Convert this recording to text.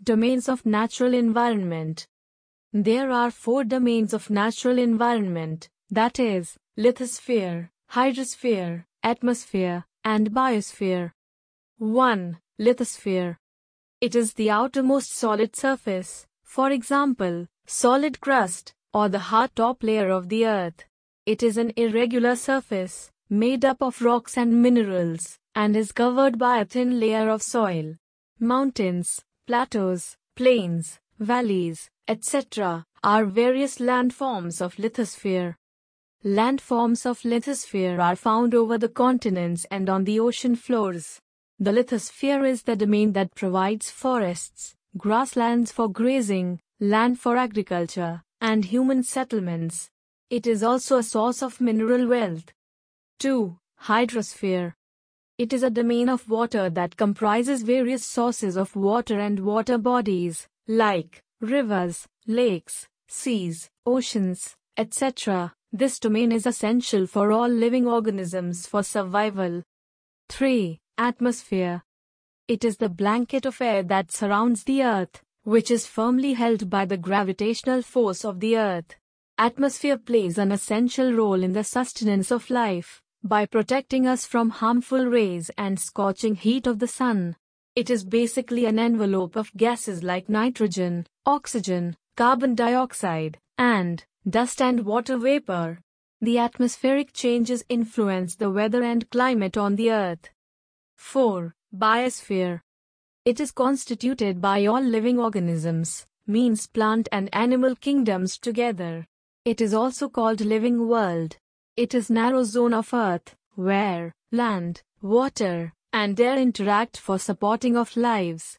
Domains of natural environment. There are 4 domains of natural environment, that is, lithosphere, hydrosphere, atmosphere, and biosphere. 1. Lithosphere. It is the outermost solid surface, for example, solid crust, or the hard top layer of the earth. It is an irregular surface, made up of rocks and minerals, and is covered by a thin layer of soil. Mountains, plateaus, plains, valleys, etc., are various landforms of lithosphere. Landforms of lithosphere are found over the continents and on the ocean floors. The lithosphere is the domain that provides forests, grasslands for grazing, land for agriculture, and human settlements. It is also a source of mineral wealth. 2. Hydrosphere. It is a domain of water that comprises various sources of water and water bodies, like rivers, lakes, seas, oceans, etc. This domain is essential for all living organisms for survival. 3. Atmosphere. It is the blanket of air that surrounds the Earth, which is firmly held by the gravitational force of the Earth. Atmosphere plays an essential role in the sustenance of life, by protecting us from harmful rays and scorching heat of the sun. It is basically an envelope of gases like nitrogen, oxygen, carbon dioxide, and dust and water vapor. The atmospheric changes influence the weather and climate on the Earth. 4. Biosphere. It is constituted by all living organisms, means plant and animal kingdoms together. It is also called living world. It is narrow zone of Earth, where land, water, and air interact for supporting of lives.